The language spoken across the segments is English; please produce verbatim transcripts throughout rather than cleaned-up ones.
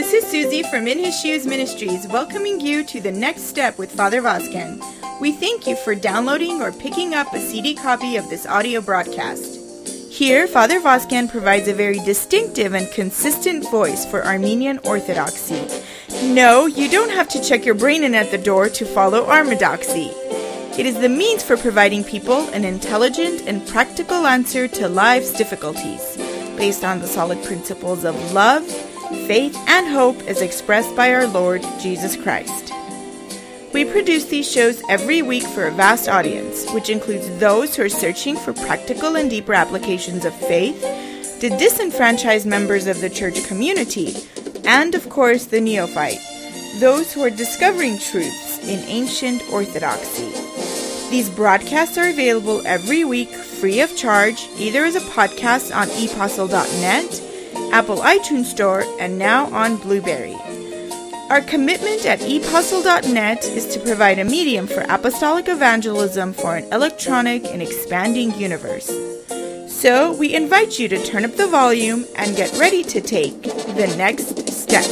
This is Susie from In His Shoes Ministries, welcoming you to the next step with Father Vazquez. We thank you for downloading or picking up a C D copy of this audio broadcast. Here, Father Vazquez provides a very distinctive and consistent voice for Armenian Orthodoxy. No, you don't have to check your brain in at the door to follow Armadoxy. It is the means for providing people an intelligent and practical answer to life's difficulties, based on the solid principles of love, faith, and hope as expressed by our Lord Jesus Christ. We produce these shows every week for a vast audience, which includes those who are searching for practical and deeper applications of faith, the disenfranchised members of the church community, and of course the neophyte, those who are discovering truths in ancient orthodoxy. These broadcasts are available every week free of charge, either as a podcast on e apostle dot net, Apple iTunes Store, and now on Blueberry. Our commitment at e apostle dot net is to provide a medium for apostolic evangelism for an electronic and expanding universe. So we invite you to turn up the volume and get ready to take the next step.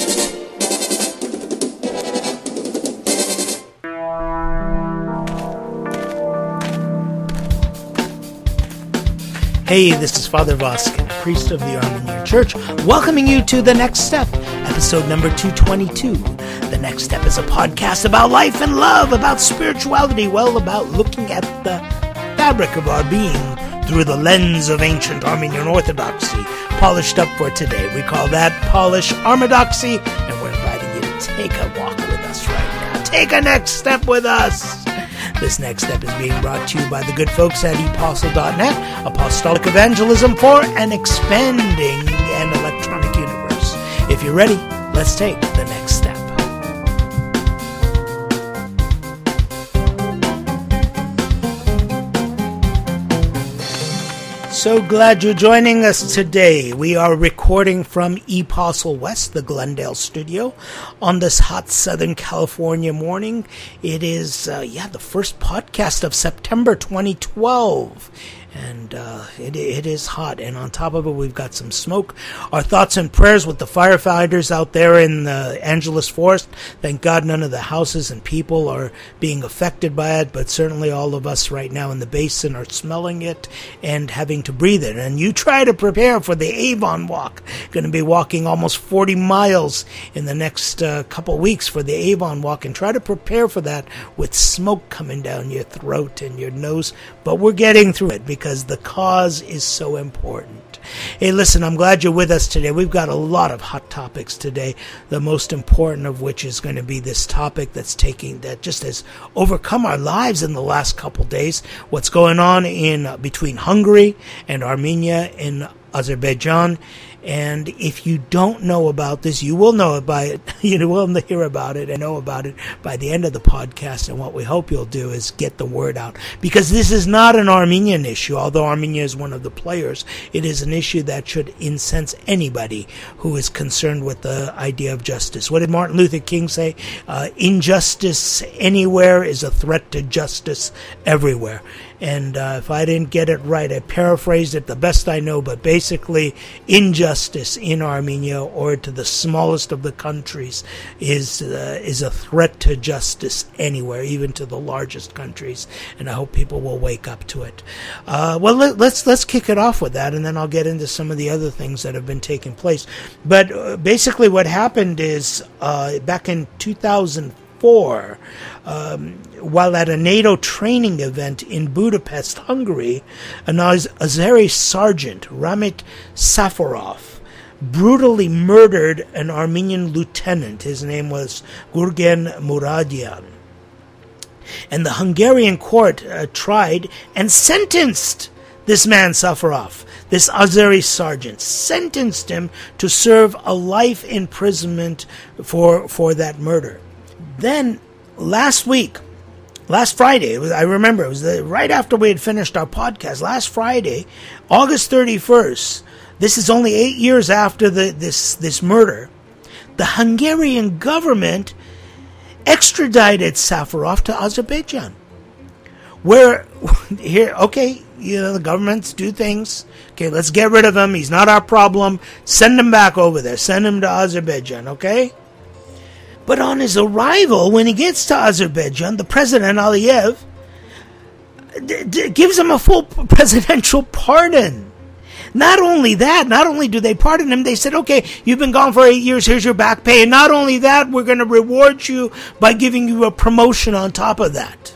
Hey, this is Father Vazquez, priest of the Armenian Church, welcoming you to The Next Step, episode number two twenty-two. The Next Step is a podcast about life and love, about spirituality, well, about looking at the fabric of our being through the lens of ancient Armenian Orthodoxy, polished up for today. We call that Polish Armadoxy, and we're inviting you to take a walk with us right now. Take a next step with us. This next step is being brought to you by the good folks at e apostle dot net, apostolic evangelism for an expanding and electronic universe. If you're ready, let's take the next step. So glad you're joining us today. We are recording from E Apostle West, the Glendale studio, on this hot Southern California morning. It is, uh, yeah, the first podcast of September twenty twelve. And uh, it, it is hot. And on top of it, we've got some smoke. Our thoughts and prayers with the firefighters out there in the Angeles Forest. Thank God none of the houses and people are being affected by it. But certainly all of us right now in the basin are smelling it and having to breathe it. And you try to prepare for the Avon Walk. Going to be walking almost forty miles in the next uh, couple weeks for the Avon Walk. And try to prepare for that with smoke coming down your throat and your nose. But we're getting through it because because the cause is so important. Hey, listen, I'm glad you're with us today. We've got a lot of hot topics today, the most important of which is going to be this topic that's taking, that just has overcome our lives in the last couple days, what's going on in uh, between Hungary and Armenia and Azerbaijan. And if you don't know about this, you will know about it. You will hear about it and know about it by the end of the podcast. And what we hope you'll do is get the word out. Because this is not an Armenian issue, although Armenia is one of the players. It is an issue that should incense anybody who is concerned with the idea of justice. What did Martin Luther King say? Uh, injustice anywhere is a threat to justice everywhere. And uh, if I didn't get it right, I paraphrased it the best I know, but basically injustice in Armenia or to the smallest of the countries is uh, is a threat to justice anywhere, even to the largest countries. And I hope people will wake up to it. Uh, well, let, let's let's kick it off with that, and then I'll get into some of the other things that have been taking place. But uh, basically what happened is uh, back in two thousand four, um, while at a NATO training event in Budapest, Hungary, an Azeri sergeant, Ramit Safarov, brutally murdered an Armenian lieutenant. His name was Gurgen Muradian. And the Hungarian court uh, tried and sentenced this man, Safarov, this Azeri sergeant, sentenced him to serve a life imprisonment for, for that murder. Then, last week, last Friday, it was, I remember, it was the, right after we had finished our podcast, last Friday, August thirty-first, this is only eight years after the, this, this murder, the Hungarian government extradited Safarov to Azerbaijan. We're here, okay, you know, the governments do things. Okay, let's get rid of him. He's not our problem. Send him back over there. Send him to Azerbaijan, okay? But on his arrival, when he gets to Azerbaijan, the president, Aliyev, d- d- gives him a full presidential pardon. Not only that, not only do they pardon him, they said, okay, you've been gone for eight years, here's your back pay. And not only that, we're going to reward you by giving you a promotion on top of that.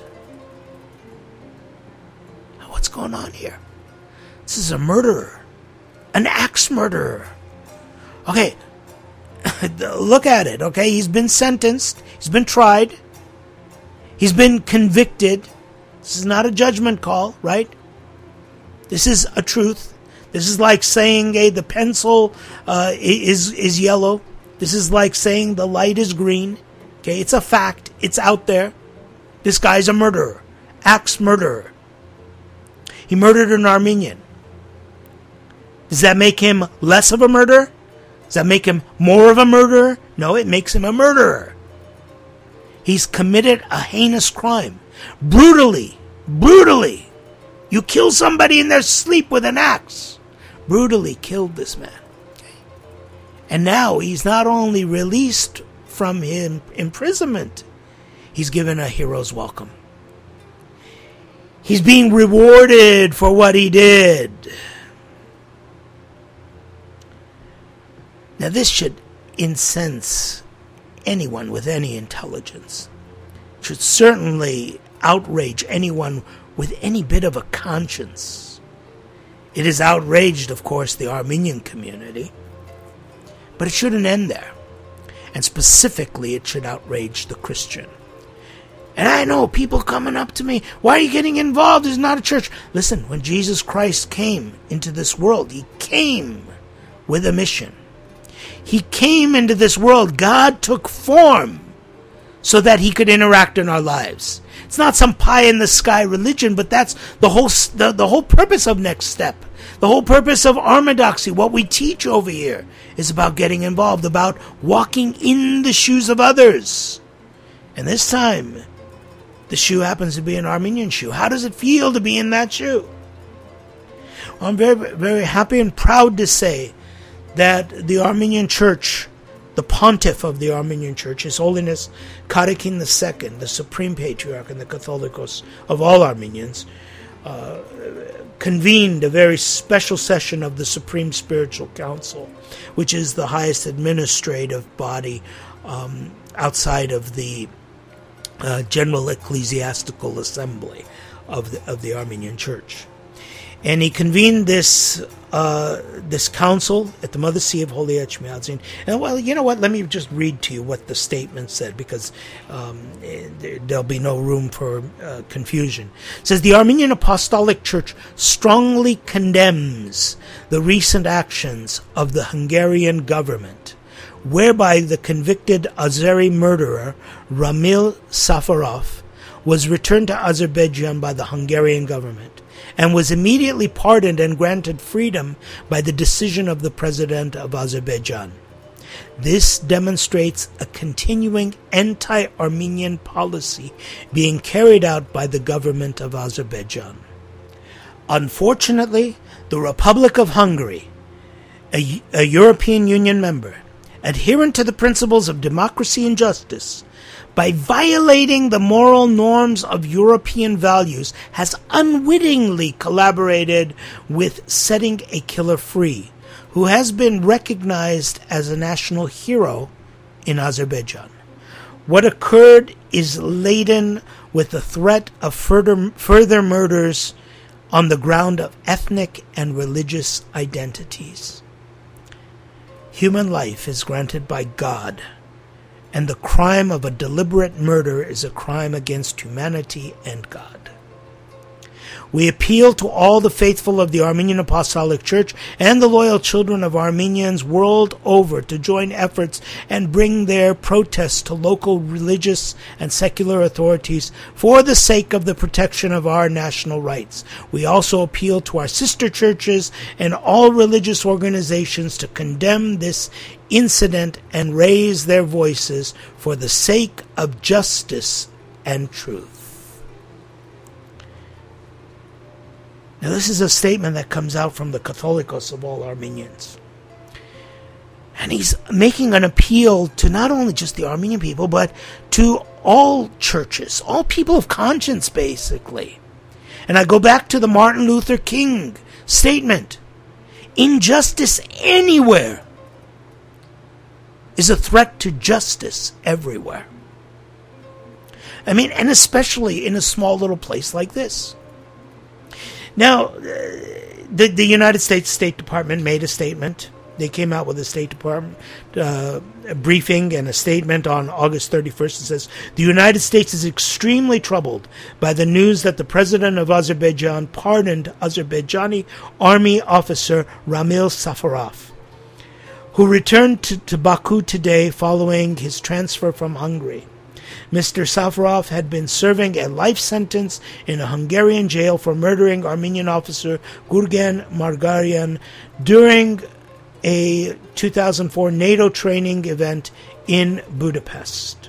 Now, what's going on here? This is a murderer. An axe murderer. Okay, look at it, okay? He's been sentenced. He's been tried. He's been convicted. This is not a judgment call, right? This is a truth. This is like saying, hey, the pencil uh, is is yellow. This is like saying the light is green. Okay, it's a fact. It's out there. This guy's a murderer. Axe murderer. He murdered an Armenian. Does that make him less of a murderer? Does that make him more of a murderer? No, it makes him a murderer. He's committed a heinous crime. Brutally. Brutally. You kill somebody in their sleep with an axe. Brutally killed this man. Okay. And now he's not only released from his imprisonment, he's given a hero's welcome. He's being rewarded for what he did. Now this should incense anyone with any intelligence. It should certainly outrage anyone with any bit of a conscience. It has outraged, of course, the Armenian community. But it shouldn't end there. And specifically, it should outrage the Christian. And I know people coming up to me, why are you getting involved? It's not a church. Listen, when Jesus Christ came into this world, he came with a mission. He came into this world. God took form so that he could interact in our lives. It's not some pie-in-the-sky religion, but that's the whole the, the whole purpose of Next Step. The whole purpose of Orthodoxy, what we teach over here, is about getting involved, about walking in the shoes of others. And this time, the shoe happens to be an Armenian shoe. How does it feel to be in that shoe? Well, I'm very, very happy and proud to say that the Armenian Church, the pontiff of the Armenian Church, His Holiness Karakin the Second, the Supreme Patriarch and the Catholicos of all Armenians, uh, convened a very special session of the Supreme Spiritual Council, which is the highest administrative body um, outside of the uh, General Ecclesiastical Assembly of the, of the Armenian Church. And he convened this uh, this council at the Mother See of Holy Echmiadzin. And, well, you know what? Let me just read to you what the statement said, because um, there'll be no room for uh, confusion. It says, the Armenian Apostolic Church strongly condemns the recent actions of the Hungarian government, whereby the convicted Azeri murderer Ramil Safarov was returned to Azerbaijan by the Hungarian government, and was immediately pardoned and granted freedom by the decision of the President of Azerbaijan. This demonstrates a continuing anti-Armenian policy being carried out by the government of Azerbaijan. Unfortunately, the Republic of Hungary, a, a European Union member, adherent to the principles of democracy and justice, by violating the moral norms of European values, has unwittingly collaborated with setting a killer free, who has been recognized as a national hero in Azerbaijan. What occurred is laden with the threat of further, further murders on the ground of ethnic and religious identities. Human life is granted by God, and the crime of a deliberate murder is a crime against humanity and God. We appeal to all the faithful of the Armenian Apostolic Church and the loyal children of Armenians world over to join efforts and bring their protests to local religious and secular authorities for the sake of the protection of our national rights. We also appeal to our sister churches and all religious organizations to condemn this incident and raise their voices for the sake of justice and truth. Now, this is a statement that comes out from the Catholicos of all Armenians. And he's making an appeal to not only just the Armenian people, but to all churches, all people of conscience, basically. And I go back to the Martin Luther King statement. Injustice anywhere is a threat to justice everywhere. I mean, and especially in a small little place like this. Now, the, the United States State Department made a statement. They came out with a State Department uh, a briefing and a statement on August thirty-first. It says, the United States is extremely troubled by the news that the president of Azerbaijan pardoned Azerbaijani army officer Ramil Safarov, who returned to, to Baku today following his transfer from Hungary. Mister Safarov had been serving a life sentence in a Hungarian jail for murdering Armenian officer Gurgen Margarian during a two thousand four NATO training event in Budapest.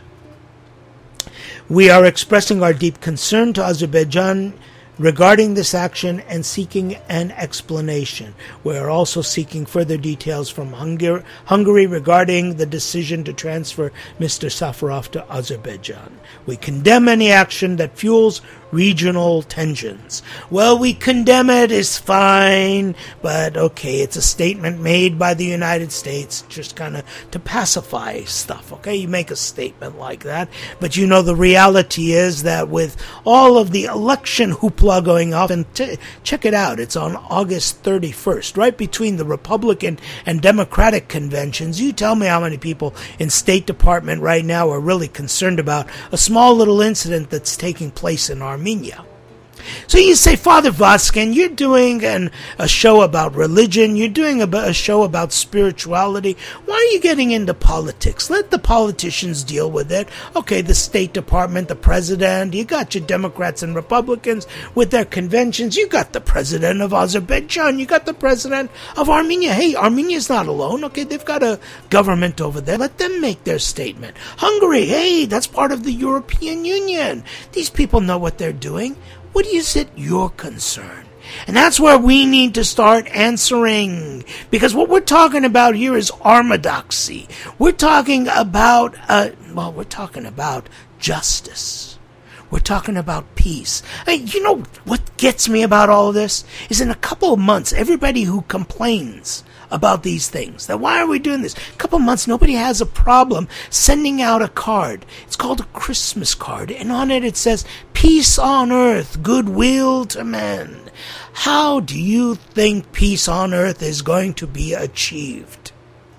We are expressing our deep concern to Azerbaijan regarding this action and seeking an explanation. We are also seeking further details from Hungar- Hungary regarding the decision to transfer Mister Safarov to Azerbaijan. We condemn any action that fuels regional tensions. Well, we condemn it, is fine, but okay, it's a statement made by the United States just kind of to pacify stuff, okay? You make a statement like that, but you know the reality is that with all of the election hoopla going off, and t- check it out, it's on August thirty-first, right between the Republican and Democratic conventions. You tell me how many people in State Department right now are really concerned about a small little incident that's taking place in our Armenia. So you say, Father Vazken, you're doing an, a show about religion, you're doing a, a show about spirituality. Why are you getting into politics? Let the politicians deal with it. Okay, the State Department, the president, you got your Democrats and Republicans with their conventions, you got the president of Azerbaijan, you got the president of Armenia. Hey, Armenia's not alone, okay, they've got a government over there. Let them make their statement. Hungary, hey, that's part of the European Union. These people know what they're doing. What is it your concern? And that's where we need to start answering. Because what we're talking about here is orthodoxy. We're talking about, uh, well, we're talking about justice. We're talking about peace. Hey, you know what gets me about all of this? Is in a couple of months, everybody who complains about these things, that why are we doing this? A couple months, nobody has a problem sending out a card. It's called a Christmas card, and on it it says, peace on earth, goodwill to men. How do you think peace on earth is going to be achieved?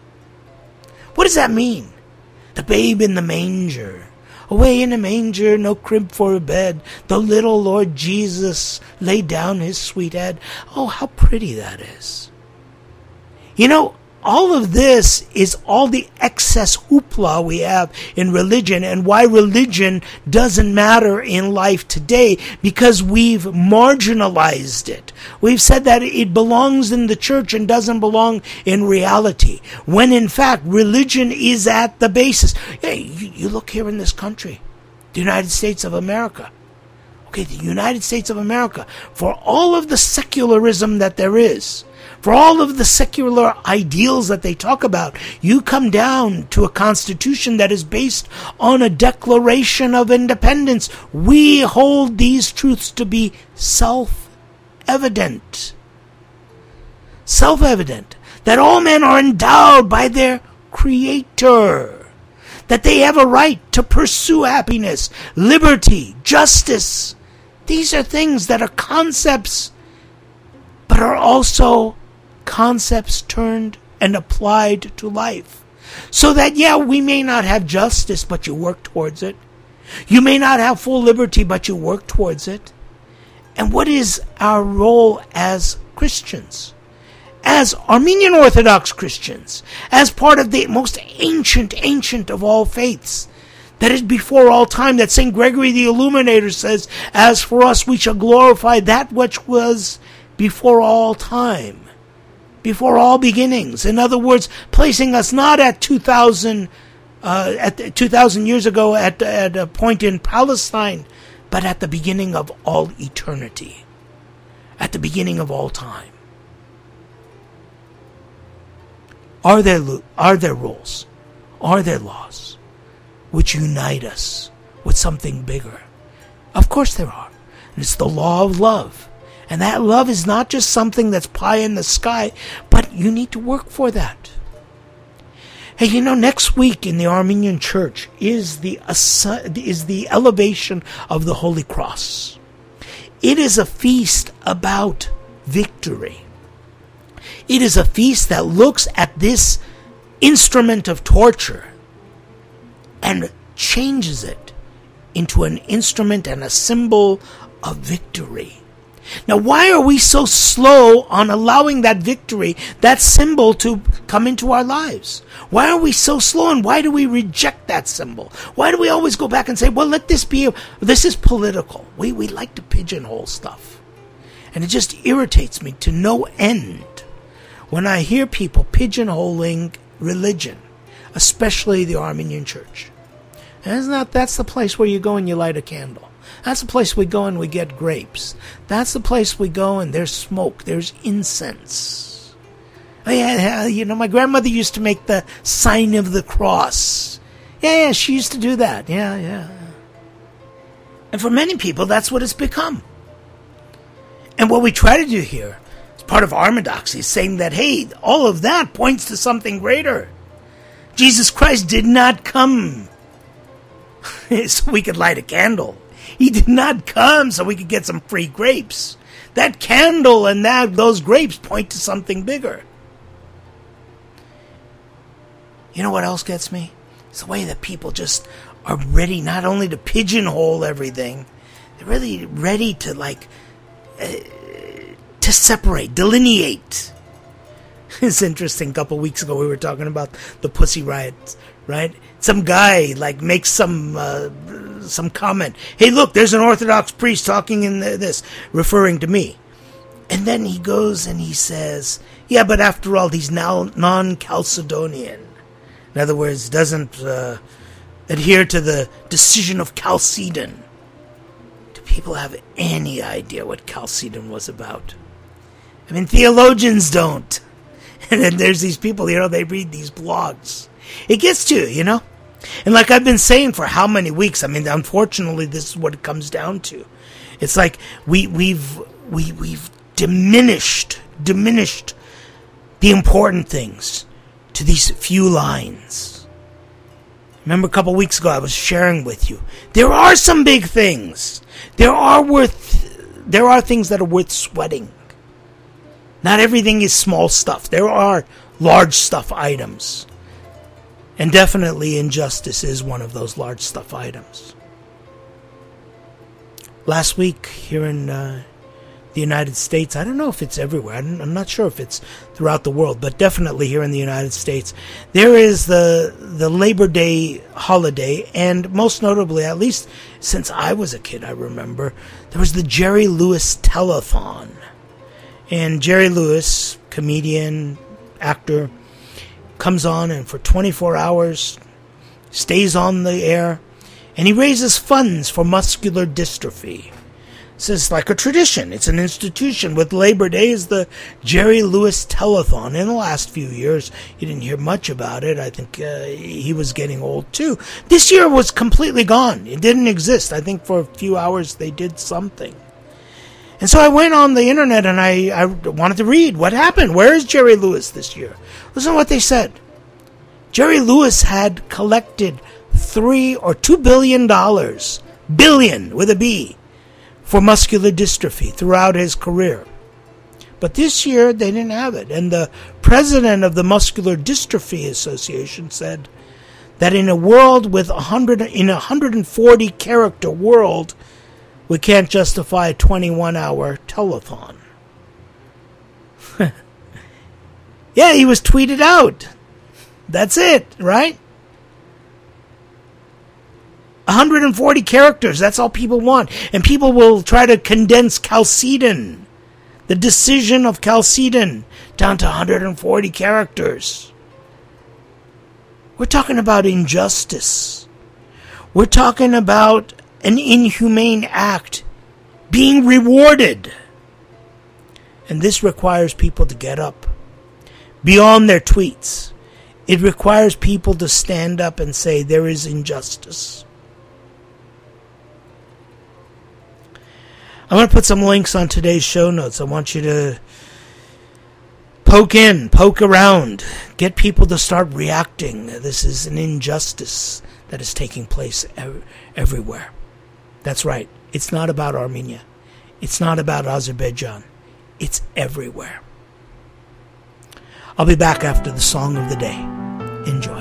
What does that mean? The babe in the manger. Away in a manger, no crib for a bed, the little Lord Jesus laid down his sweet head. Oh, how pretty that is. You know, all of this is all the excess hoopla we have in religion, and why religion doesn't matter in life today, because we've marginalized it. We've said that it belongs in the church and doesn't belong in reality, when in fact religion is at the basis. Hey, you, you look here in this country, the United States of America. Okay, the United States of America, for all of the secularism that there is, for all of the secular ideals that they talk about, you come down to a constitution that is based on a Declaration of Independence. We hold these truths to be self-evident. Self-evident. That all men are endowed by their Creator. That they have a right to pursue happiness, liberty, justice. These are things that are concepts, but are also concepts turned and applied to life. So that, yeah, we may not have justice, but you work towards it. You may not have full liberty, but you work towards it. And what is our role as Christians? As Armenian Orthodox Christians, as part of the most ancient, ancient of all faiths, that is before all time, that Saint Gregory the Illuminator says, as for us, we shall glorify that which was before all time, before all beginnings. In other words, placing us not at two thousand, uh, at two thousand years ago at, at a point in Palestine, but at the beginning of all eternity. at the beginning of all time? Are there, are there rules? Are there laws which unite us with something bigger? Of course there are. And it's the law of love. And that love is not just something that's pie in the sky, but you need to work for that. Hey, you know, next week in the Armenian Church is the is the elevation of the Holy Cross. It is a feast about victory. It is a feast that looks at this instrument of torture and changes it into an instrument and a symbol of victory. Now, why are we so slow on allowing that victory, that symbol, to come into our lives? Why are we so slow, and why do we reject that symbol? Why do we always go back and say, well, let this be, a, this is political. We, we like to pigeonhole stuff. And it just irritates me to no end when I hear people pigeonholing religion, especially the Armenian Church. And it's not, that's the place where you go and you light a candle. That's the place we go and we get grapes. That's the place we go and there's smoke, there's incense. Oh, yeah, you know, my grandmother used to make the sign of the cross. Yeah, yeah, she used to do that. Yeah, yeah. And for many people, that's what it's become. And what we try to do here, as part of orthodoxy, is saying that, hey, all of that points to something greater. Jesus Christ did not come so we could light a candle. He did not come so we could get some free grapes. That candle and that those grapes point to something bigger. You know what else gets me? It's the way that people just are ready not only to pigeonhole everything, they're really ready to like uh, to separate, delineate. It's interesting. A couple weeks ago we were talking about the Pussy Riots, right? Some guy like makes some uh, some comment. Hey, look, there's an Orthodox priest talking in the, this, referring to me. And then he goes and he says, yeah, but after all, he's now non-Chalcedonian. In other words, doesn't uh, adhere to the decision of Chalcedon. Do people have any idea what Chalcedon was about? I mean, theologians don't. And then there's these people, you know, they read these blogs. It gets to you, you know? And like I've been saying for how many weeks, I mean, unfortunately, this is what it comes down to. It's like we, we've we, we've diminished, diminished the important things to these few lines. Remember a couple weeks ago I was sharing with you, there are some big things. There are worth, there are things that are worth sweating. Not everything is small stuff. There are large stuff items. And definitely injustice is one of those large stuff items. Last week here in uh, the United States, I don't know if it's everywhere. I'm not sure if it's throughout the world, but definitely here in the United States, there is the the Labor Day holiday, and most notably, at least since I was a kid, I remember, there was the Jerry Lewis Telethon. And Jerry Lewis, comedian, actor, comes on and for twenty-four hours stays on the air, and he raises funds for muscular dystrophy. So it's like a tradition. It's an institution. With Labor Day is the Jerry Lewis Telethon. In the last few years, you didn't hear much about it. I think uh, he was getting old too. This year was completely gone. It didn't exist. I think for a few hours they did something. And so I went on the internet and I, I wanted to read what happened. Where is Jerry Lewis this year? Listen to what they said. Jerry Lewis had collected three or two billion dollars, billion with a B, for muscular dystrophy throughout his career. But this year they didn't have it. And the president of the Muscular Dystrophy Association said that in a world with a hundred, in a one hundred forty character world, we can't justify a twenty-one hour telethon. Yeah, he was tweeted out. That's it, right? one hundred forty characters, that's all people want. And people will try to condense Chalcedon, the decision of Chalcedon, down to one hundred forty characters. We're talking about injustice. We're talking about an inhumane act being rewarded. And this requires people to get up. Beyond their tweets, it requires people to stand up and say there is injustice. I'm going to put some links on today's show notes. I want you to poke in, poke around, get people to start reacting. This is an injustice that is taking place ev- everywhere. That's right. It's not about Armenia. It's not about Azerbaijan. It's everywhere. I'll be back after the song of the day. Enjoy.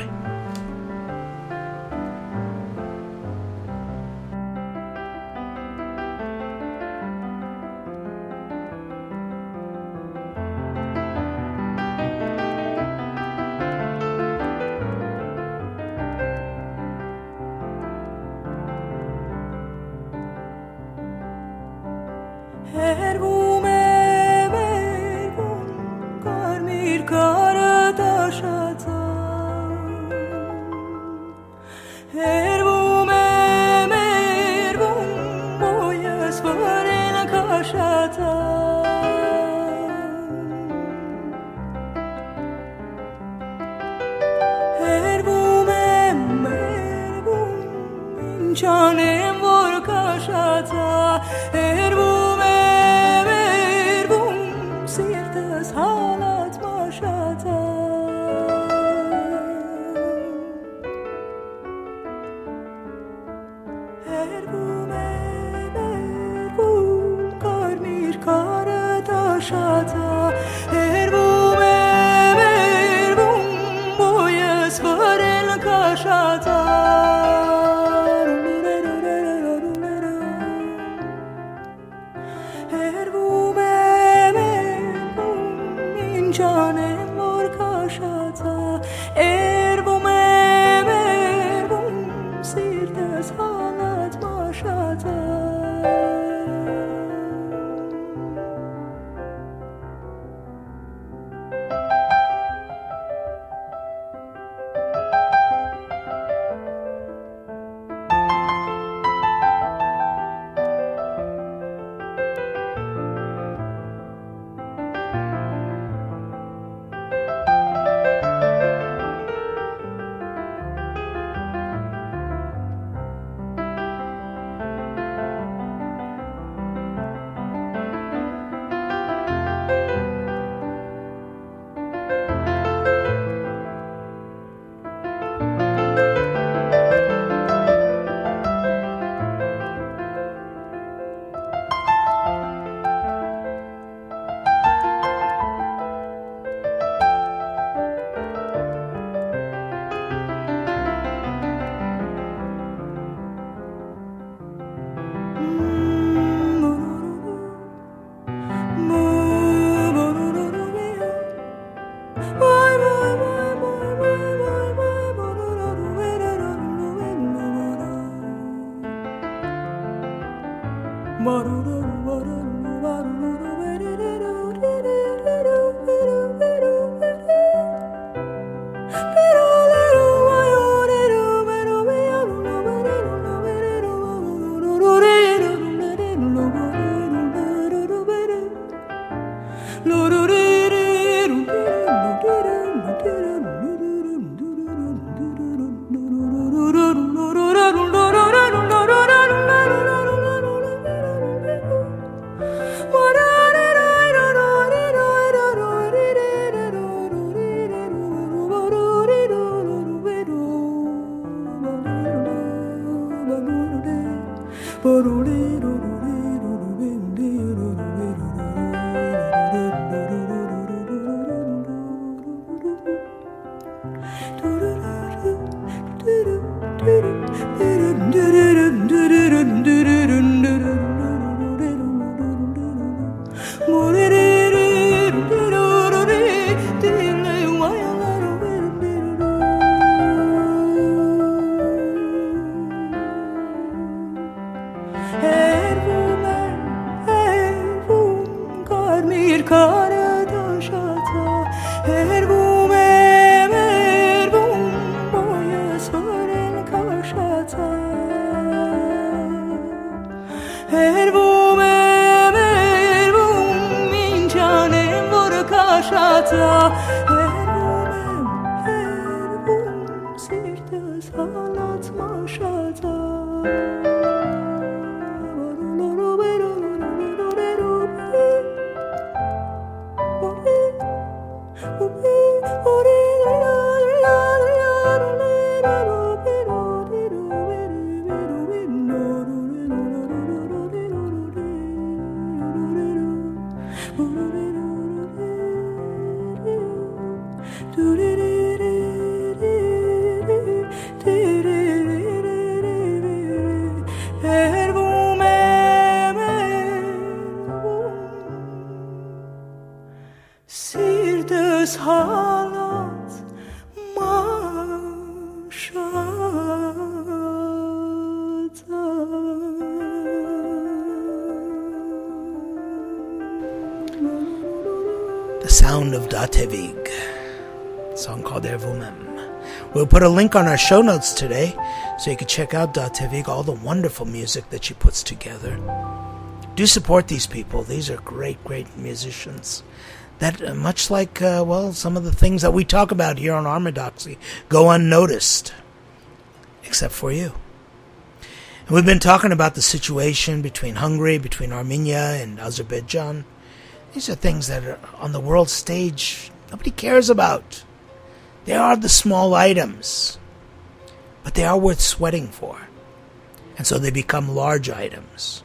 The sound of Datevig, a song called Ervumem. We'll put a link on our show notes today so you can check out Datevig, all the wonderful music that she puts together. Do support these people. These are great, great musicians that, uh, much like, uh, well, some of the things that we talk about here on Orthodoxy, go unnoticed, except for you. And we've been talking about the situation between Hungary, between Armenia and Azerbaijan. These are things that are on the world stage nobody cares about. They are the small items, but they are worth sweating for. And so they become large items.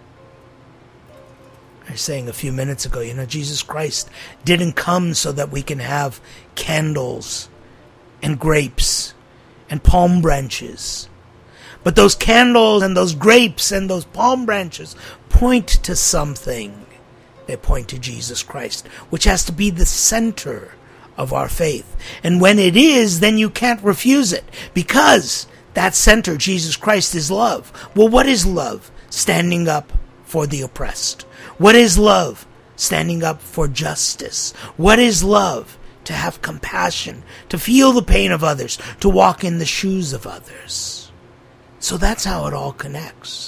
I was saying a few minutes ago, you know, Jesus Christ didn't come so that we can have candles and grapes and palm branches. But those candles and those grapes and those palm branches point to something. They point to Jesus Christ, which has to be the center of our faith. And when it is, then you can't refuse it, because that center, Jesus Christ, is love. Well, what is love? Standing up for the oppressed. What is love? Standing up for justice. What is love? To have compassion, to feel the pain of others, to walk in the shoes of others. So that's how it all connects.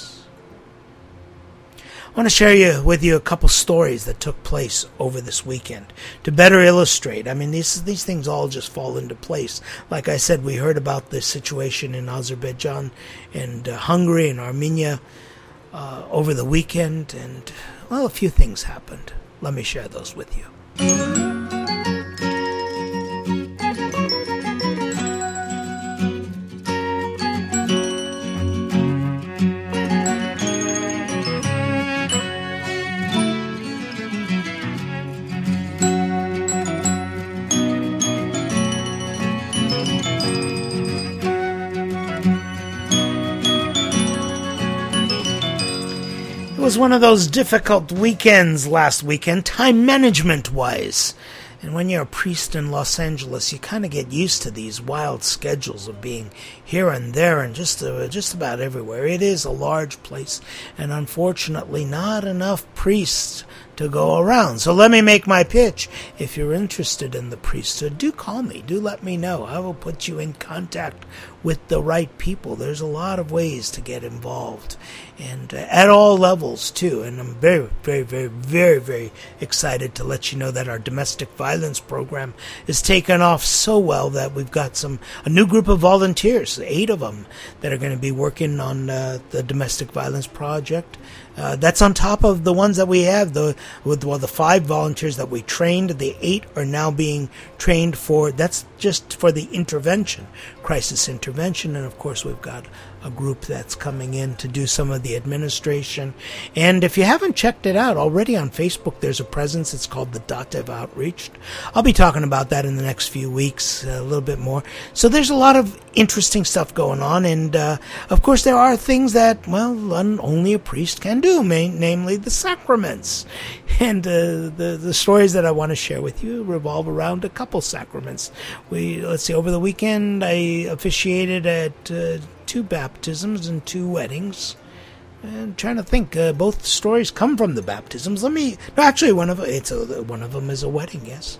I want to share you, with you a couple stories that took place over this weekend to better illustrate. I mean, these these things all just fall into place. Like I said, we heard about the situation in Azerbaijan and uh, Hungary and Armenia uh, over the weekend, and, well, a few things happened. Let me share those with you. It was one of those difficult weekends last weekend, time management-wise. And when you're a priest in Los Angeles, you kind of get used to these wild schedules of being here and there and just uh, just about everywhere. It is a large place, and unfortunately not enough priests to go around. So let me make my pitch. If you're interested in the priesthood, do call me. Do let me know. I will put you in contact with the right people. There's a lot of ways to get involved, and uh, at all levels too. And I'm very, very, very, very, very excited to let you know that our domestic violence program is taken off so well that we've got some a new group of volunteers, eight of them, that are going to be working on uh, the domestic violence project. Uh, that's on top of the ones that we have. The with well, the five volunteers that we trained, the eight are now being trained for. That's just for the intervention, crisis intervention, and of course we've got a group that's coming in to do some of the administration. And if you haven't checked it out already on Facebook, there's a presence. It's called the Datev Outreach. I'll be talking about that in the next few weeks, uh, a little bit more. So there's a lot of interesting stuff going on, and uh, of course there are things that, well, only a priest can do, namely the sacraments. And uh, the the stories that I want to share with you revolve around a couple sacraments. We let's see, over the weekend I officiated at uh, two baptisms and two weddings. I'm trying to think. Uh, both stories come from the baptisms. Let me. No, actually, one of it's a, one of them is a wedding. Yes.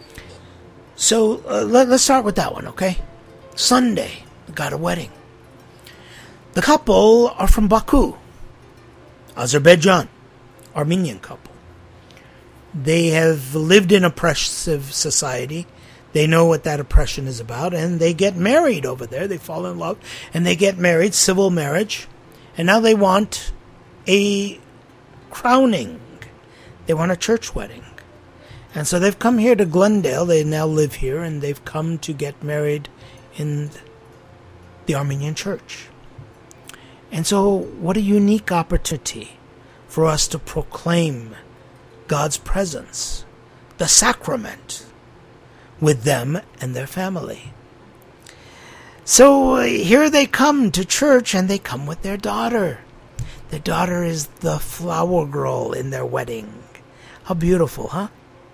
So uh, let, let's start with that one, okay? Sunday, got a wedding. The couple are from Baku, Azerbaijan, Armenian couple. They have lived in oppressive society. They know what that oppression is about, and they get married over there. They fall in love, and they get married, civil marriage, and now they want a crowning. They want a church wedding. And so they've come here to Glendale. They now live here, and they've come to get married in the Armenian Church. And so what a unique opportunity for us to proclaim God's presence, the sacrament, with them and their family. So uh, here they come to church, and they come with their daughter. Their daughter is the flower girl in their wedding. How beautiful, huh?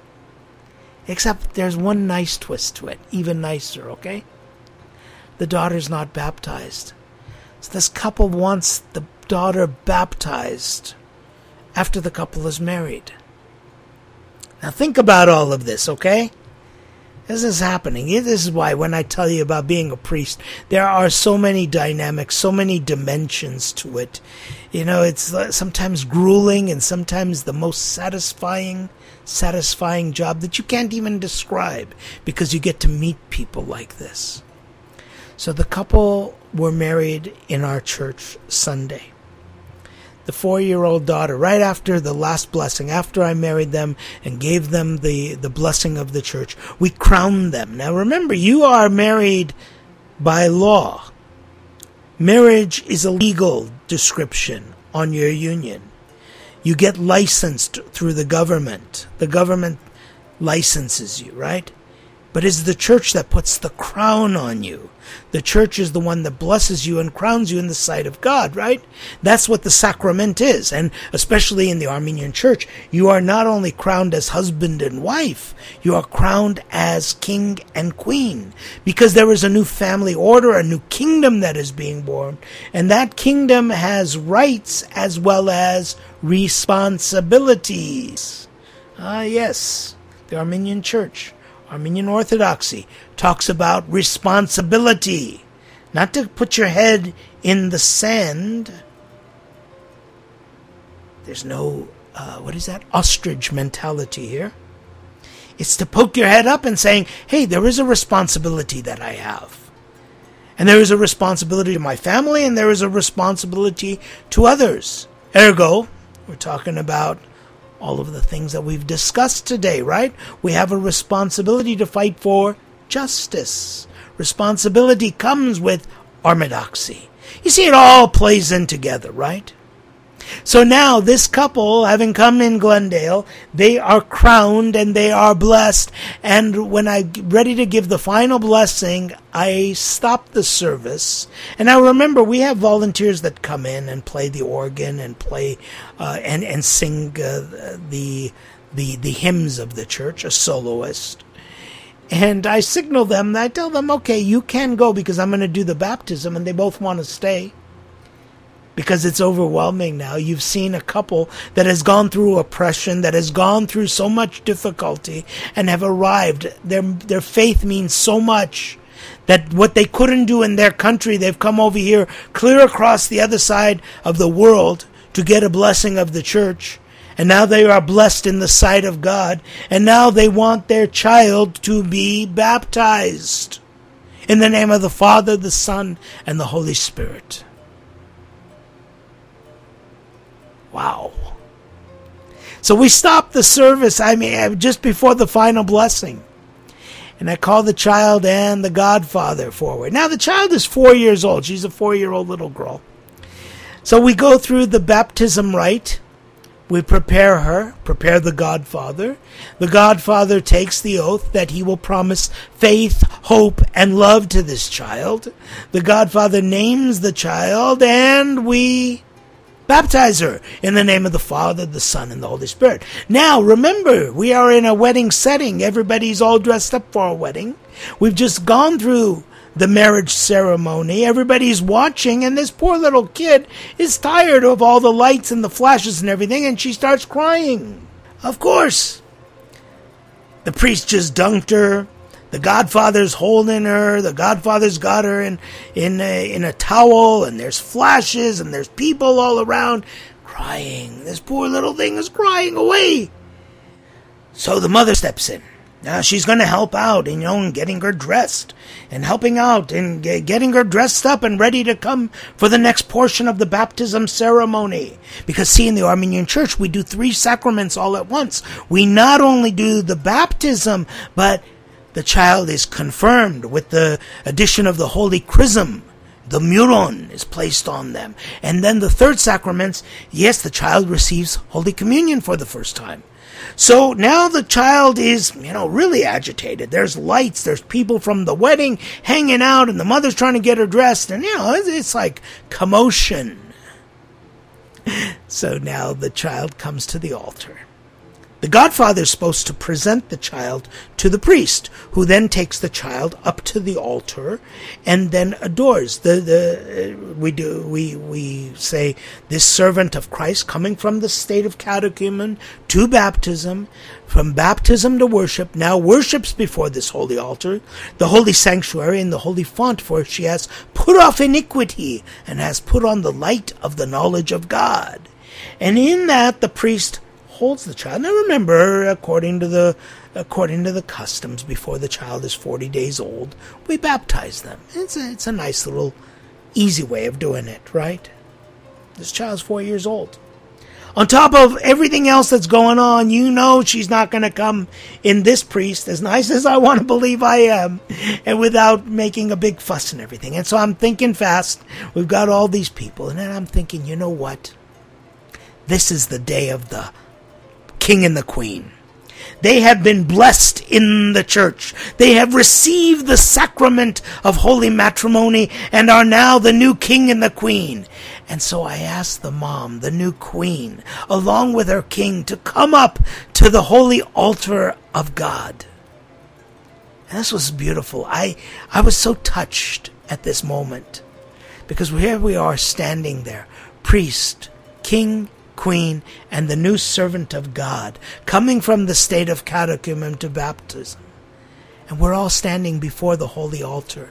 Except there's one nice twist to it, even nicer, okay? The daughter's not baptized. So this couple wants the daughter baptized after the couple is married. Now think about all of this, okay? This is happening. This is why when I tell you about being a priest, there are so many dynamics, so many dimensions to it. You know, it's sometimes grueling and sometimes the most satisfying, satisfying job that you can't even describe because you get to meet people like this. So the couple were married in our church Sunday. The four-year-old daughter, right after the last blessing, after I married them and gave them the, the blessing of the church, we crowned them. Now remember, you are married by law. Marriage is a legal description on your union. You get licensed through the government. The government licenses you, right? But it's the church that puts the crown on you. The church is the one that blesses you and crowns you in the sight of God, right? That's what the sacrament is. And especially in the Armenian church, you are not only crowned as husband and wife, you are crowned as king and queen. Because there is a new family order, a new kingdom that is being born. And that kingdom has rights as well as responsibilities. Ah, yes, the Armenian church. Armenian Orthodoxy talks about responsibility, not to put your head in the sand. There's no, uh, what is that, ostrich mentality here. It's to poke your head up and saying, hey, there is a responsibility that I have. And there is a responsibility to my family, and there is a responsibility to others. Ergo, we're talking about all of the things that we've discussed today, right? We have a responsibility to fight for justice. Responsibility comes with orthodoxy. You see, it all plays in together, right? So now this couple, having come in Glendale, they are crowned and they are blessed. And when I'm ready to give the final blessing, I stop the service. And now remember, we have volunteers that come in and play the organ and play uh, and and sing uh, the the the hymns of the church, a soloist. And I signal them. I tell them, okay, you can go because I'm going to do the baptism, and they both want to stay. Because it's overwhelming now. You've seen a couple that has gone through oppression, that has gone through so much difficulty, and have arrived. Their their faith means so much that what they couldn't do in their country, they've come over here, clear across the other side of the world to get a blessing of the church. And now they are blessed in the sight of God. And now they want their child to be baptized in the name of the Father, the Son, and the Holy Spirit. Wow. So we stopped the service, I mean, just before the final blessing. And I called the child and the godfather forward. Now, the child is four years old. She's a four-year-old little girl. So we go through the baptism rite. We prepare her, prepare the godfather. The godfather takes the oath that he will promise faith, hope, and love to this child. The godfather names the child, and we baptize her in the name of the Father, the Son, and the Holy Spirit. Now, remember, we are in a wedding setting. Everybody's all dressed up for a wedding. We've just gone through the marriage ceremony. Everybody's watching, and this poor little kid is tired of all the lights and the flashes and everything, and she starts crying. Of course. The priest just dunked her. The godfather's holding her. The godfather's got her in in a, in a towel, and there's flashes, and there's people all around crying. This poor little thing is crying away. So the mother steps in. Now she's going to help out, you know, in getting her dressed and helping out and getting her dressed up and ready to come for the next portion of the baptism ceremony. Because see, in the Armenian Church, we do three sacraments all at once. We not only do the baptism, but the child is confirmed with the addition of the Holy Chrism. The muron is placed on them. And then the third sacrament, yes, the child receives Holy Communion for the first time. So now the child is, you know, really agitated. There's lights, there's people from the wedding hanging out, and the mother's trying to get her dressed, and, you know, it's, it's like commotion. So now the child comes to the altar. The godfather is supposed to present the child to the priest, who then takes the child up to the altar and then adores. The the uh, we do we we say, this servant of Christ, coming from the state of catechumen to baptism, from baptism to worship, now worships before this holy altar, the holy sanctuary and the holy font, for she has put off iniquity and has put on the light of the knowledge of God. And in that the priest holds the child. Now remember, according to the according to the customs, before the child is forty days old, we baptize them. It's a, it's a nice little easy way of doing it, right? This child's four years old. On top of everything else that's going on, you know she's not going to come in this priest, as nice as I want to believe I am, and without making a big fuss and everything. And so I'm thinking fast. We've got all these people, and then I'm thinking, you know what? This is the day of the King and the Queen. They have been blessed in the church. They have received the sacrament of holy matrimony and are now the new king and the queen. And so I asked the mom, the new queen, along with her king, to come up to the holy altar of God. And this was beautiful. I, I was so touched at this moment, because here we are standing there, priest, king, queen, and the new servant of God, coming from the state of catechumen to baptism. And we're all standing before the holy altar.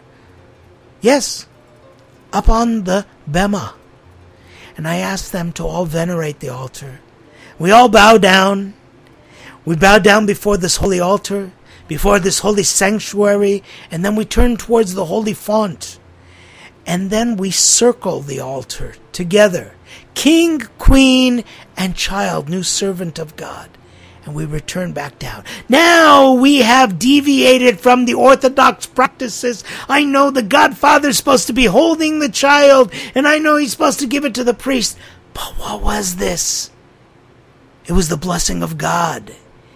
Yes, up on the bema. And I asked them to all venerate the altar. We all bow down. We bow down before this holy altar, before this holy sanctuary, and then we turn towards the holy font. And then we circle the altar together. King, queen, and child, new servant of God. And we return back down. Now we have deviated from the orthodox practices. I know the godfather's supposed to be holding the child, and I know he's supposed to give it to the priest. But what was this? It was the blessing of God.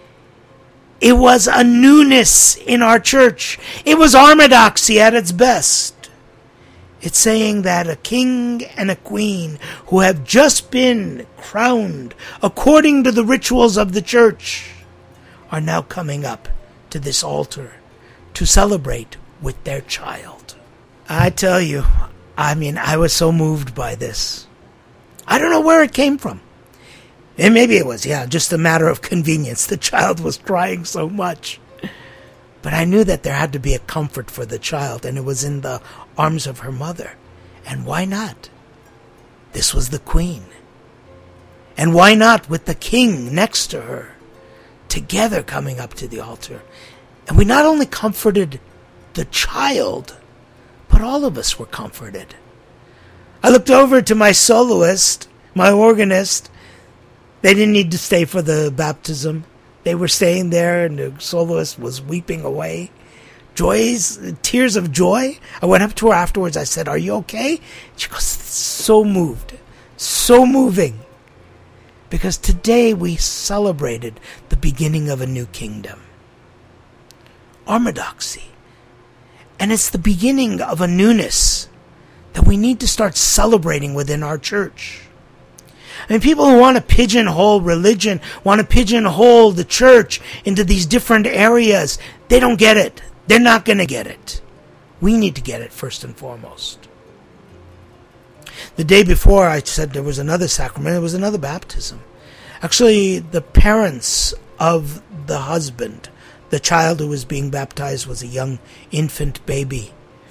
It was a newness in our church. It was orthodoxy at its best. It's saying that a king and a queen who have just been crowned according to the rituals of the church are now coming up to this altar to celebrate with their child. I tell you, I mean, I was so moved by this. I don't know where it came from. And maybe it was, yeah, just a matter of convenience. The child was crying so much. But I knew that there had to be a comfort for the child, and it was in the arms of her mother. And why not? This was the queen. And why not with the king next to her, together coming up to the altar? And we not only comforted the child, but all of us were comforted. I looked over to my soloist, my organist. They didn't need to stay for the baptism. They were staying there, and the soloist was weeping away. Joys, tears of joy. I went up to her afterwards. I said, "Are you okay?" She goes, "So moved, so moving." Because today we celebrated the beginning of a new kingdom. Orthodoxy. And it's the beginning of a newness that we need to start celebrating within our church. I mean, people who want to pigeonhole religion, want to pigeonhole the church into these different areas, they don't get it. They're not going to get it. We need to get it first and foremost. The day before, I said there was another sacrament. There was another baptism. Actually, the parents of the husband, the child who was being baptized, was a young infant baby.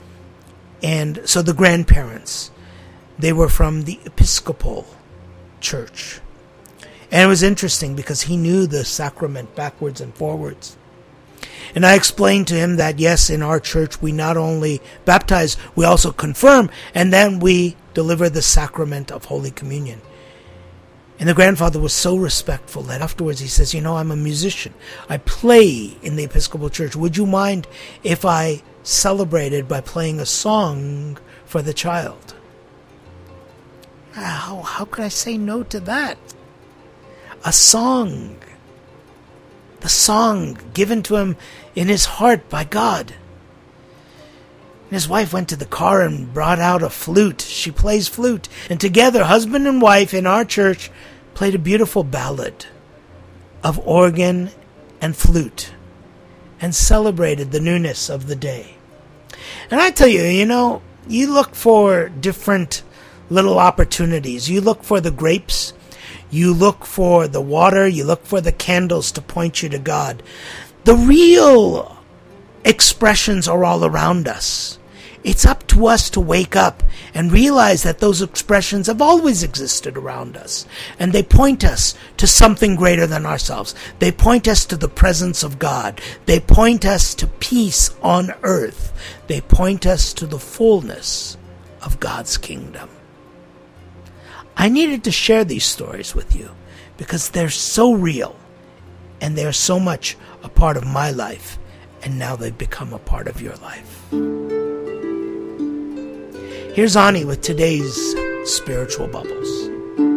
And so the grandparents, they were from the Episcopal Church. And it was interesting because he knew the sacrament backwards and forwards. And I explained to him that, yes, in our church, we not only baptize, we also confirm, and then we deliver the sacrament of Holy Communion. And the grandfather was so respectful that afterwards he says, you know, I'm a musician. I play in the Episcopal Church. Would you mind if I celebrated by playing a song for the child? How, how could I say no to that? A song. The song given to him in his heart by God. And his wife went to the car and brought out a flute. She plays flute. And together, husband and wife in our church played a beautiful ballad of organ and flute and celebrated the newness of the day. And I tell you, you know, you look for different little opportunities. You look for the grapes. You look for the water. You look for the candles to point you to God. The real expressions are all around us. It's up to us to wake up and realize that those expressions have always existed around us. And they point us to something greater than ourselves. They point us to the presence of God. They point us to peace on earth. They point us to the fullness of God's kingdom. I needed to share these stories with you because they're so real and they're so much a part of my life, and now they've become a part of your life. Here's Ani with today's Spiritual Bubbles.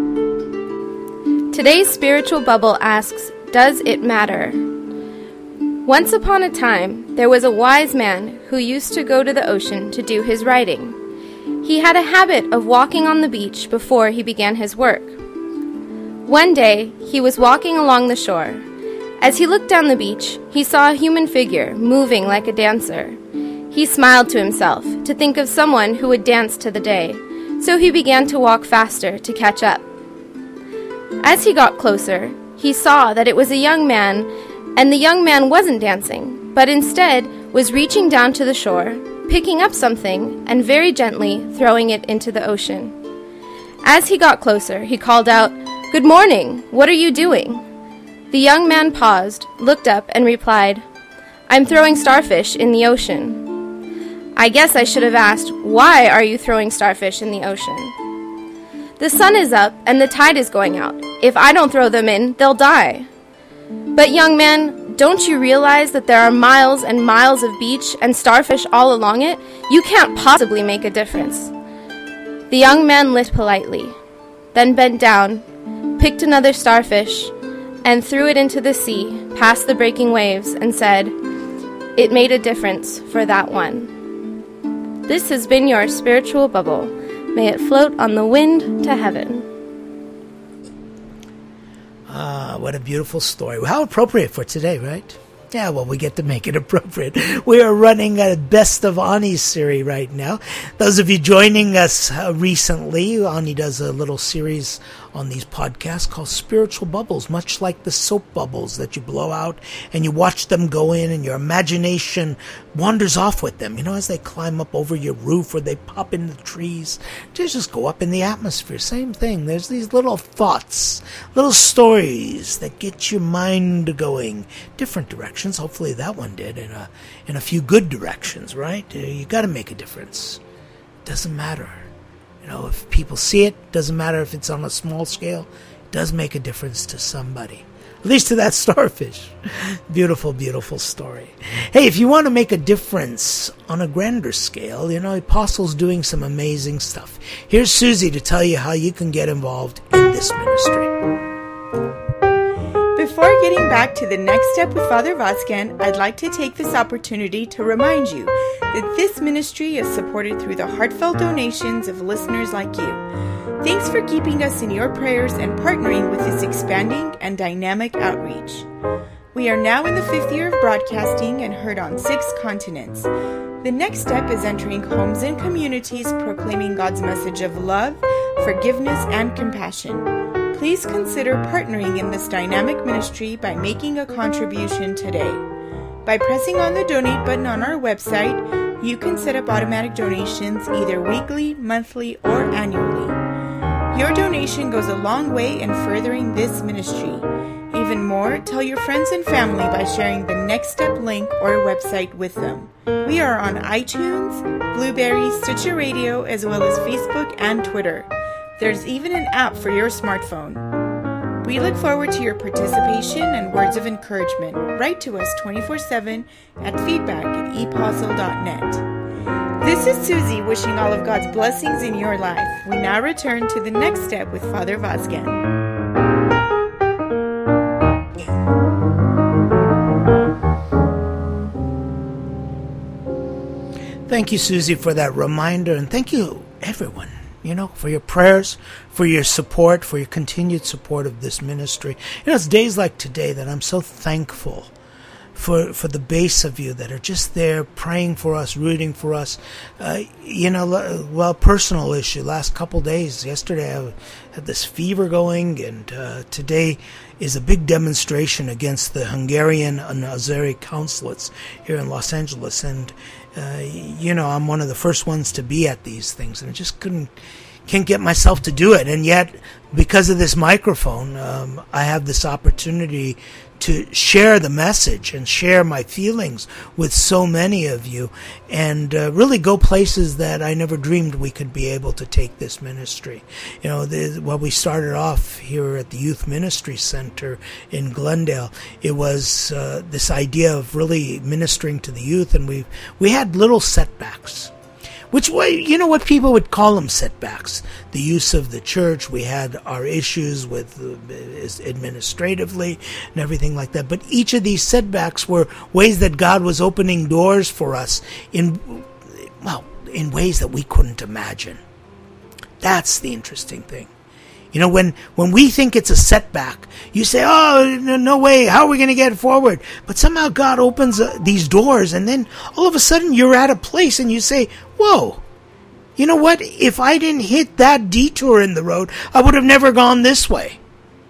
Today's Spiritual Bubble asks, does it matter? Once upon a time, there was a wise man who used to go to the ocean to do his writing. He had a habit of walking on the beach before he began his work. One day, he was walking along the shore. As he looked down the beach, he saw a human figure moving like a dancer. He smiled to himself to think of someone who would dance to the day, so he began to walk faster to catch up. As he got closer, he saw that it was a young man, and the young man wasn't dancing, but instead was reaching down to the shore, picking up something, and very gently throwing it into the ocean. As he got closer, he called out, "Good morning, what are you doing?" The young man paused, looked up, and replied, "I'm throwing starfish in the ocean." I guess I should have asked, why are you throwing starfish in the ocean? The sun is up and the tide is going out. If I don't throw them in, they'll die. But young man, don't you realize that there are miles and miles of beach and starfish all along it? You can't possibly make a difference. The young man lit politely, then bent down, picked another starfish, and threw it into the sea, past the breaking waves, and said, "It made a difference for that one." This has been your Spiritual Bubble. May it float on the wind to heaven. Ah, what a beautiful story. How appropriate for today, right? Yeah, well, we get to make it appropriate. We are running a Best of Ani series right now. Those of you joining us uh, recently, Ani does a little series on these podcasts called Spiritual Bubbles, much like the soap bubbles that you blow out and you watch them go in and your imagination wanders off with them. You know, as they climb up over your roof or they pop in the trees, they just go up in the atmosphere. Same thing. There's these little thoughts, little stories that get your mind going different directions. Hopefully that one did in a, in a few good directions, right? You got to make a difference. It doesn't matter. You know, if people see it, doesn't matter if it's on a small scale, it does make a difference to somebody. At least to that starfish. Beautiful, beautiful story. Hey, if you want to make a difference on a grander scale, you know, Apostle's doing some amazing stuff. Here's Susie to tell you how you can get involved in this ministry. Before getting back to the next step with Father Vazquez, I'd like to take this opportunity to remind you that this ministry is supported through the heartfelt donations of listeners like you. Thanks for keeping us in your prayers and partnering with this expanding and dynamic outreach. We are now in the fifth year of broadcasting and heard on six continents. The next step is entering homes and communities proclaiming God's message of love, forgiveness, and compassion. Please consider partnering in this dynamic ministry by making a contribution today. By pressing on the donate button on our website, you can set up automatic donations either weekly, monthly, or annually. Your donation goes a long way in furthering this ministry. Even more, tell your friends and family by sharing the Next Step link or website with them. We are on iTunes, Blueberry, Stitcher Radio, as well as Facebook and Twitter. There's even an app for your smartphone. We look forward to your participation and words of encouragement. Write to us twenty-four seven at feedback at epostle dot net. This is Susie wishing all of God's blessings in your life. We now return to the Next Step with Father Vazquez. Thank you, Susie, for that reminder, and thank you, everyone, you know, for your prayers, for your support, for your continued support of this ministry. You know, it's days like today that I'm so thankful for for the base of you that are just there praying for us, rooting for us. Uh, you know, well, personal issue. Last couple days, yesterday I had this fever going, and uh, today is a big demonstration against the Hungarian and Azeri consulates here in Los Angeles. And, uh, you know, I'm one of the first ones to be at these things, and I just couldn't, can't get myself to do it. And yet, because of this microphone, um, I have this opportunity to share the message and share my feelings with so many of you, and uh, really go places that I never dreamed we could be able to take this ministry. You know, the, well, we started off here at the Youth Ministry Center in Glendale. It was uh, this idea of really ministering to the youth, and we we had little setbacks. Which way, you know what people would call them, setbacks. The use of the church, we had our issues with uh, administratively and everything like that. But each of these setbacks were ways that God was opening doors for us in, well, in ways that we couldn't imagine. That's the interesting thing. You know, when, when we think it's a setback, you say, oh, no, no way, how are we going to get forward? But somehow God opens uh, these doors, and then all of a sudden you're at a place and you say, whoa, you know what? If I didn't hit that detour in the road, I would have never gone this way.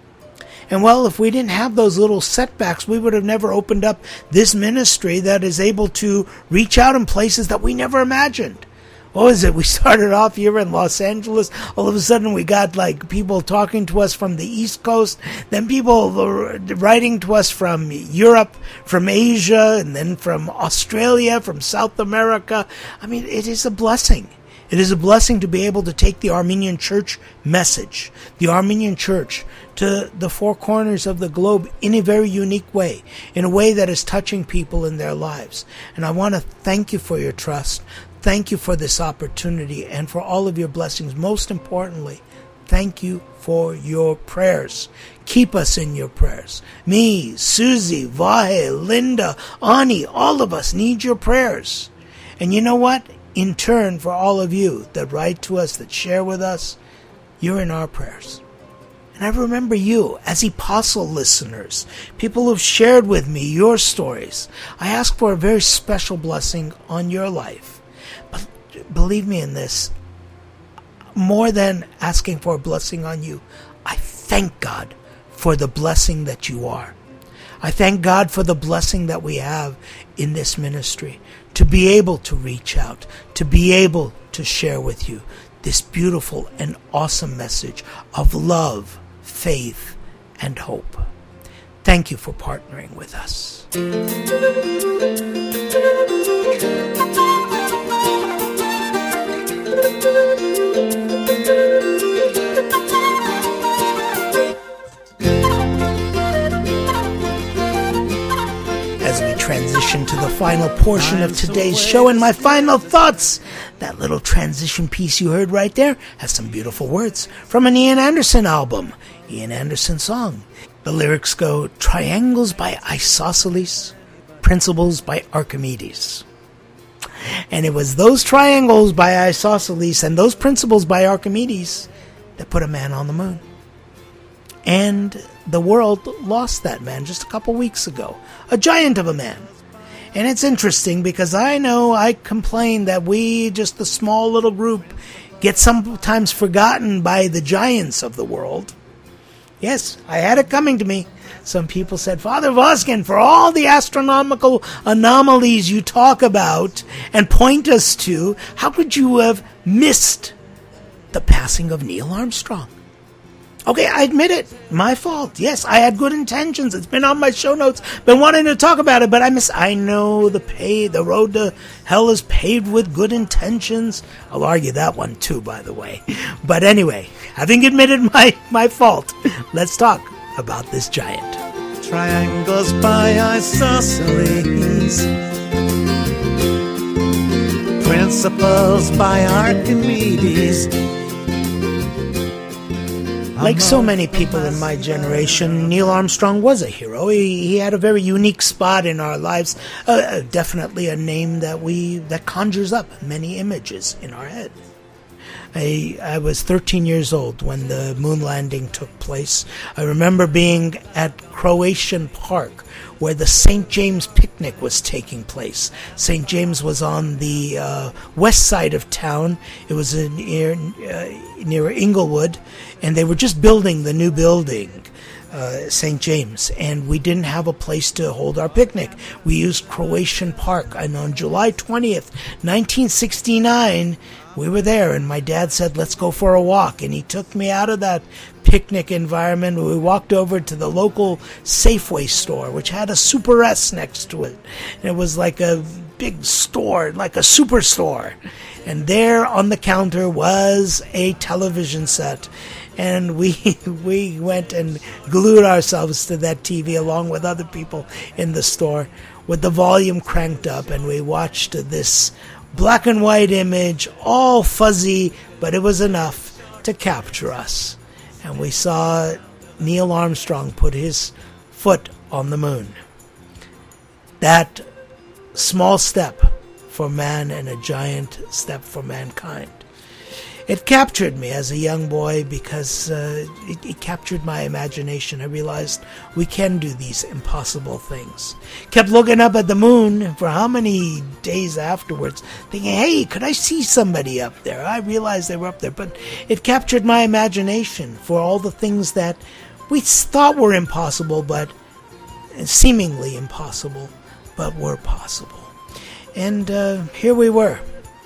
And well, if we didn't have those little setbacks, we would have never opened up this ministry that is able to reach out in places that we never imagined. What was it? We started off here in Los Angeles. All of a sudden, we got like people talking to us from the East Coast, then people writing to us from Europe, from Asia, and then from Australia, from South America. I mean, it is a blessing. It is a blessing to be able to take the Armenian Church message, the Armenian Church, to the four corners of the globe in a very unique way, in a way that is touching people in their lives. And I want to thank you for your trust. Thank you for this opportunity and for all of your blessings. Most importantly, thank you for your prayers. Keep us in your prayers. Me, Susie, Vahe, Linda, Ani, all of us need your prayers. And you know what? In turn, for all of you that write to us, that share with us, you're in our prayers. And I remember you as apostle listeners, people who've shared with me your stories. I ask for a very special blessing on your life. But believe me in this, more than asking for a blessing on you, I thank God for the blessing that you are. I thank God for the blessing that we have in this ministry, to be able to reach out, to be able to share with you this beautiful and awesome message of love, faith, and hope. Thank you for partnering with us. As we transition to the final portion of today's show and my final thoughts, that little transition piece you heard right there has some beautiful words from an Ian Anderson album, Ian Anderson song. The lyrics go, triangles by isosceles, principles by Archimedes. And it was those triangles by isosceles and those principles by Archimedes that put a man on the moon. And the world lost that man just a couple weeks ago. A giant of a man. And it's interesting because I know I complain that we, just the small little group, get sometimes forgotten by the giants of the world. Yes, I had it coming to me. Some people said, Father Vazquez, for all the astronomical anomalies you talk about and point us to, how could you have missed the passing of Neil Armstrong? Okay, I admit it. My fault. Yes, I had good intentions. It's been on my show notes. Been wanting to talk about it, but I miss. I know the pay, the road to hell is paved with good intentions. I'll argue that one too, by the way. But anyway, having admitted my, my fault, let's talk about this giant. Triangles by isosceles, principles by Archimedes. Like so many people in my generation, Neil Armstrong was a hero. He, he had a very unique spot in our lives. Uh, definitely a name that we that conjures up many images in our head. I, I was thirteen years old when the moon landing took place. I remember being at Croatian Park, where the Saint James picnic was taking place. Saint James was on the uh, west side of town. It was in, near, uh, near Inglewood, and they were just building the new building, uh, Saint James, and we didn't have a place to hold our picnic. We used Croatian Park, and on July twentieth, nineteen sixty-nine, we were there, and my dad said, let's go for a walk, and he took me out of that picnic environment. We walked over to the local Safeway store, which had a Super S next to it. And it was like a big store, like a superstore. And there on the counter was a television set. And we we went and glued ourselves to that T V along with other people in the store with the volume cranked up, and we watched this black and white image, all fuzzy, but it was enough to capture us. And we saw Neil Armstrong put his foot on the moon. That small step for man and a giant step for mankind. It captured me as a young boy because uh, it, it captured my imagination. I realized we can do these impossible things. Kept looking up at the moon for how many days afterwards, thinking, hey, could I see somebody up there? I realized they were up there, but it captured my imagination for all the things that we thought were impossible, but seemingly impossible, but were possible. And uh, here we were.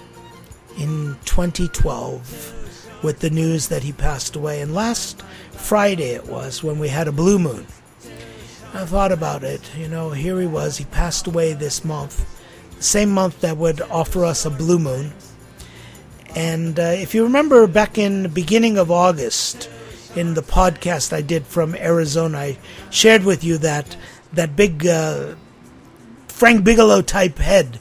In twenty twelve, with the news that he passed away. And last Friday it was when we had a blue moon. I thought about it. You know, here he was. He passed away this month. The same month that would offer us a blue moon. And uh, if you remember back in the beginning of August, in the podcast I did from Arizona, I shared with you that, that big uh, Frank Bigelow type head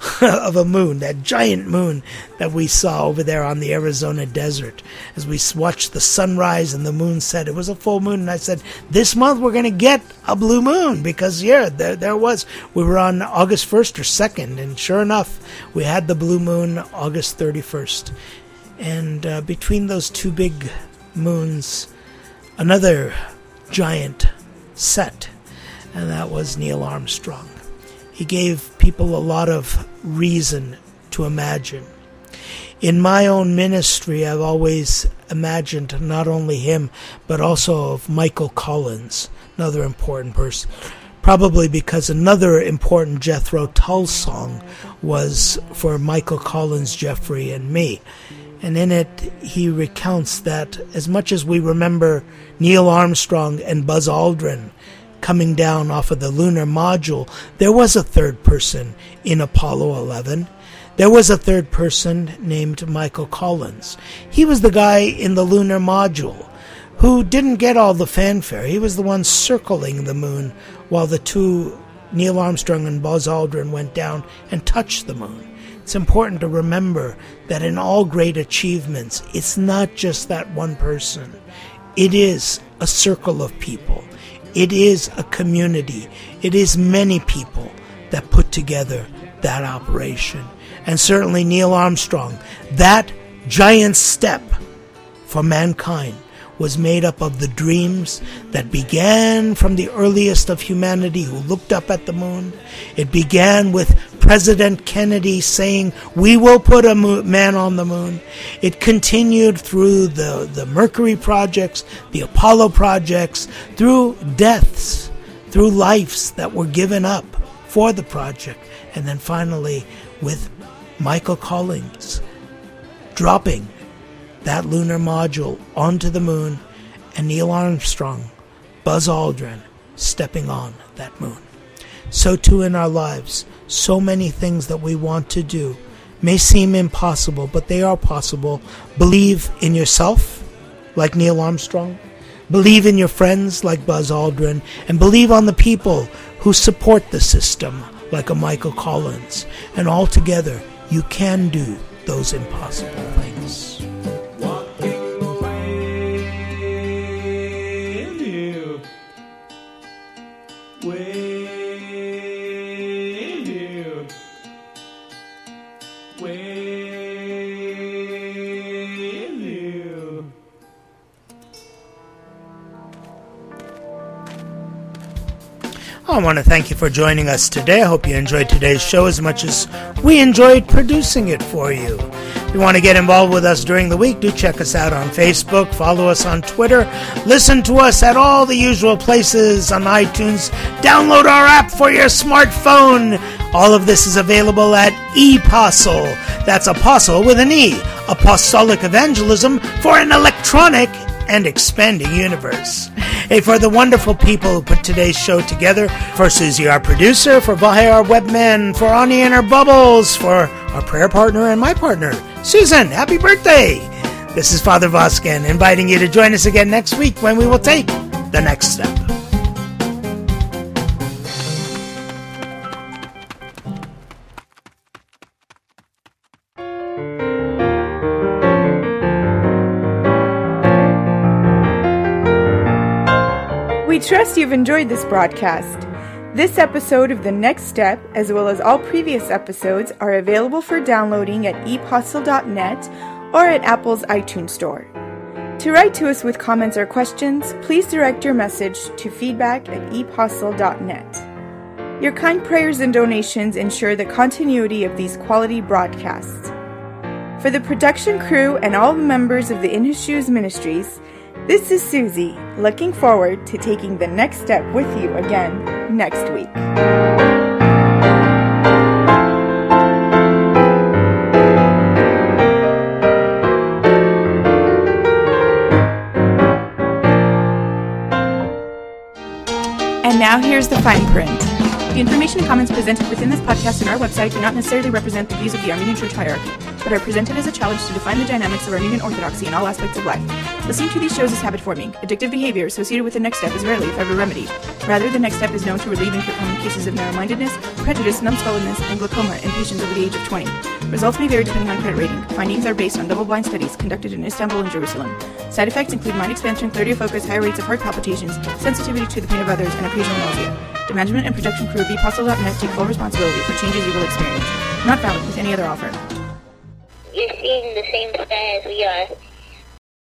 of a moon, that giant moon that we saw over there on the Arizona desert as we watched the sunrise and the moon set. It was a full moon, and I said, this month we're going to get a blue moon, because yeah, there there was. We were on August first or second, and sure enough, we had the blue moon August thirty-first. And uh, between those two big moons, another giant set, and that was Neil Armstrong. He gave people a lot of reason to imagine. In my own ministry, I've always imagined not only him, but also of Michael Collins, another important person. Probably because another important Jethro Tull song was for Michael Collins, Jeffrey, and me. And in it, he recounts that as much as we remember Neil Armstrong and Buzz Aldrin coming down off of the lunar module, there was a third person in Apollo eleven. There was a third person named Michael Collins. He was the guy in the lunar module who didn't get all the fanfare. He was the one circling the moon while the two, Neil Armstrong and Buzz Aldrin, went down and touched the moon. It's important to remember that in all great achievements, it's not just that one person. It is a circle of people. It is a community. It is many people that put together that operation. And certainly Neil Armstrong, that giant step for mankind, was made up of the dreams that began from the earliest of humanity who looked up at the moon. It began with President Kennedy saying, we will put a mo- man on the moon. It continued through the, the Mercury projects, the Apollo projects, through deaths, through lives that were given up for the project. And then finally with Michael Collins dropping that lunar module onto the moon and Neil Armstrong, Buzz Aldrin, stepping on that moon. So too in our lives, so many things that we want to do may seem impossible, but they are possible. Believe in yourself, like Neil Armstrong. Believe in your friends, like Buzz Aldrin. And believe on the people who support the system, like a Michael Collins. And all together, you can do those impossible things. Walking away with you. With you. With you. I want to thank you for joining us today. I hope you enjoyed today's show as much as we enjoyed producing it for you. If you want to get involved with us during the week, do check us out on Facebook, follow us on Twitter, listen to us at all the usual places on iTunes, download our app for your smartphone. All of this is available at ePostle. That's apostle with an E. Apostolic Evangelism for an electronic and expanding universe. Hey, for the wonderful people who put today's show together, for Susie, our producer, for Vahe, our webman, for Ani and her bubbles, for our prayer partner and my partner, Susan, happy birthday! This is Father Voskin, inviting you to join us again next week when we will take the next step. We trust you've enjoyed this broadcast. This episode of The Next Step, as well as all previous episodes, are available for downloading at epostle dot net or at Apple's iTunes Store. To write to us with comments or questions, please direct your message to feedback at epostle dot net. Your kind prayers and donations ensure the continuity of these quality broadcasts. For the production crew and all members of the In His Shoes Ministries, this is Susie, looking forward to taking the next step with you again next week. And now here's the fine print. The information and comments presented within this podcast and our website do not necessarily represent the views of the Armenian Church hierarchy, but are presented as a challenge to define the dynamics of Armenian Orthodoxy in all aspects of life. Listening to these shows is habit-forming. Addictive behavior associated with the next step is rarely, if ever, remedied. Rather, the next step is known to relieve and cure common cases of narrow-mindedness, prejudice, numbskulledness, and glaucoma in patients over the age of twenty. Results may vary depending on credit rating. Findings are based on double-blind studies conducted in Istanbul and Jerusalem. Side effects include mind expansion, clarity of focus, higher rates of heart palpitations, sensitivity to the pain of others, and occasional nausea. The management and production crew of epostle dot net take full responsibility for changes you will experience. Not valid with any other offer. You're seeing the same sky as we are.